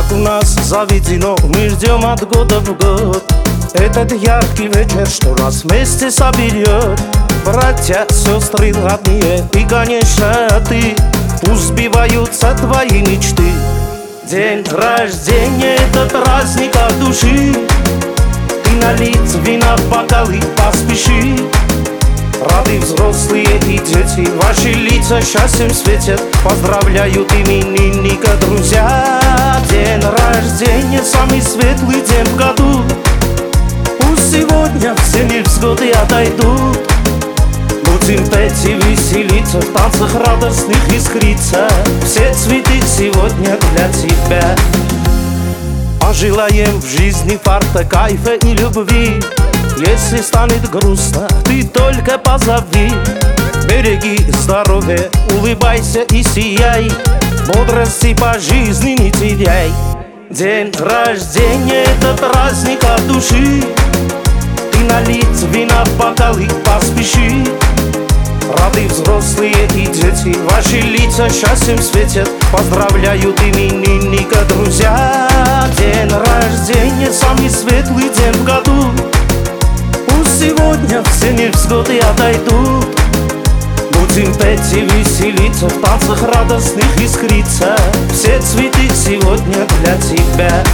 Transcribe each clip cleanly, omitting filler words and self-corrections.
Как у нас заведено, мы ждем от года в год этот яркий вечер, что нас вместе соберет. Братья, сестры родные и, конечно, ты. Пусть сбиваются твои мечты. День рождения — это праздник от души. Ты налить вина в бокалы поспеши. Рады взрослые и дети, ваши лица счастьем светят. Поздравляют именинника друзья. День рождения — самый светлый день в году. Пусть сегодня все невзгоды отойдут. Будем петь и веселиться, в танцах радостных искриться. Все цветы сегодня для тебя. Пожелаем в жизни фарта, кайфа и любви. Если станет грустно, ты только позови. Береги здоровье, улыбайся и сияй. Бодрости по жизни не теряй. День рождения — это праздник от души. Ты налить вина в бокалы поспеши. Рады взрослые и дети, ваши лица счастьем светят. Поздравляют именинника друзья. День рождения — самый светлый день в году. Пусть сегодня все невзгоды отойдут. Будем петь и веселиться, в танцах радостных искриться. Все цветы сегодня для тебя.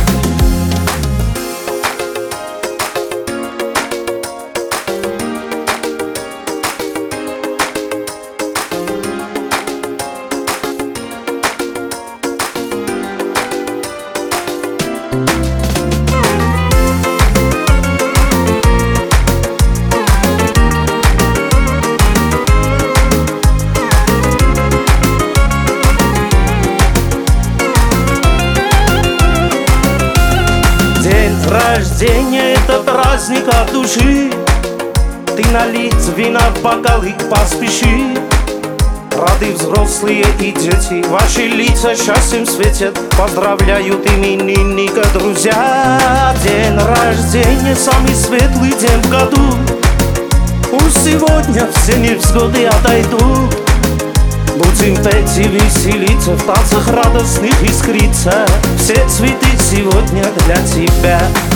Рождение — это праздник от души. Ты налить вина в бокалы поспеши. Рады взрослые и дети, ваши лица счастьем светят. Поздравляют именинника друзья. День рождения — самый светлый день в году. Пусть сегодня все невзгоды отойдут. Будем петь и веселиться, в танцах радостных искриться. Все цветы сегодня для тебя.